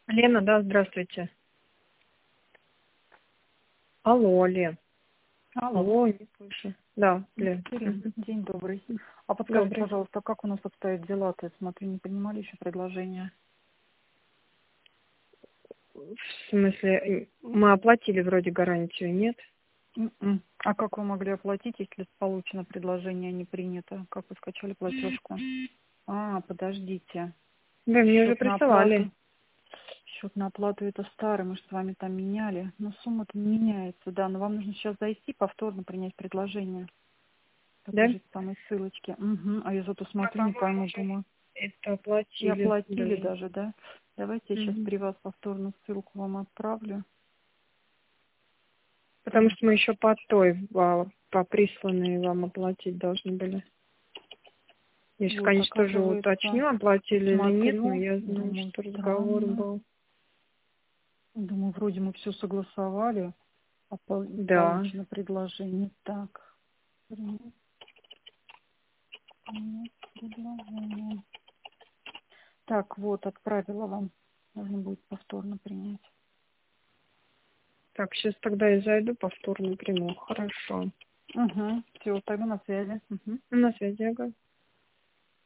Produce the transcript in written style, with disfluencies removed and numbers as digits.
Лена, да, здравствуйте. Алло, Лен. Алло, Алло, не слышу. Да, Лен. Ирина, день добрый. А подскажите, Добрый. пожалуйста, как у нас обстоят дела-то? Я смотрю, не принимали еще предложение. В смысле, мы оплатили вроде гарантию, нет? А как вы могли оплатить, если получено предложение, а не принято? Как вы скачали платежку? Подождите. Да, мне уже Счет на присылали. оплату. Счет на оплату это старый, мы же с вами там меняли. Но сумма-то не меняется, да. Но вам нужно сейчас зайти, повторно принять предложение. По Да? той же самой ссылочке. А я зато А, смотрю, не по-моему, пойму, уже думаю. это И оплатили оплатили даже. даже, да? Давайте я сейчас Мгм. при вас повторно ссылку вам отправлю. Потому Так, что мы еще по присланной вам оплатить должны были. Я сейчас, вот, конечно, тоже оказывается, уточню, оплатили или нет, но смотрю, я знаю, думаю, что разговор странно. был. Думаю, вроде мы все согласовали, а Да. получено предложение. Так, принять предложение. Так, вот, отправила вам. Нужно будет повторно принять. Так, сейчас тогда я зайду, повторно приму. Хорошо. Все, тогда на связи. На связи, ага.